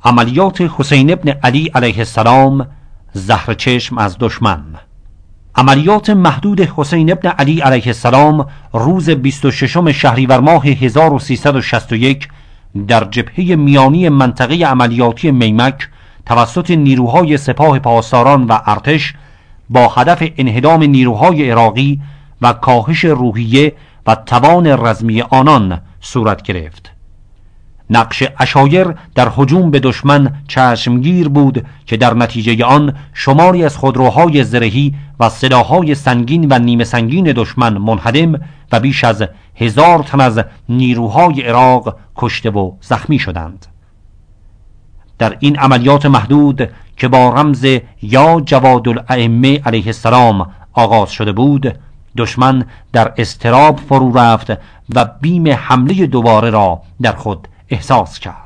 عملیات حسین ابن علی علیه السلام، زهر چشم از دشمن. عملیات محدود حسین ابن علی علیه السلام روز 26 شهریور ماه 1361 در جبهه میانی منطقه عملیاتی میمک توسط نیروهای سپاه پاسداران و ارتش با هدف انهدام نیروهای عراقی و کاهش روحیه و توان رزمی آنان صورت گرفت. نقش عشایر در هجوم به دشمن چشمگیر بود که در نتیجه آن شماری از خودروهای زرهی و سلاح‌های سنگین و نیمه سنگین دشمن منهدم و بیش از 1000 تن از نیروهای عراق کشته و زخمی شدند. در این عملیات محدود که با رمز یا جواد الائمه علیه السلام آغاز شده بود، دشمن در اضطراب فرو رفت و بیم حمله دوباره را در خود احساس کرد.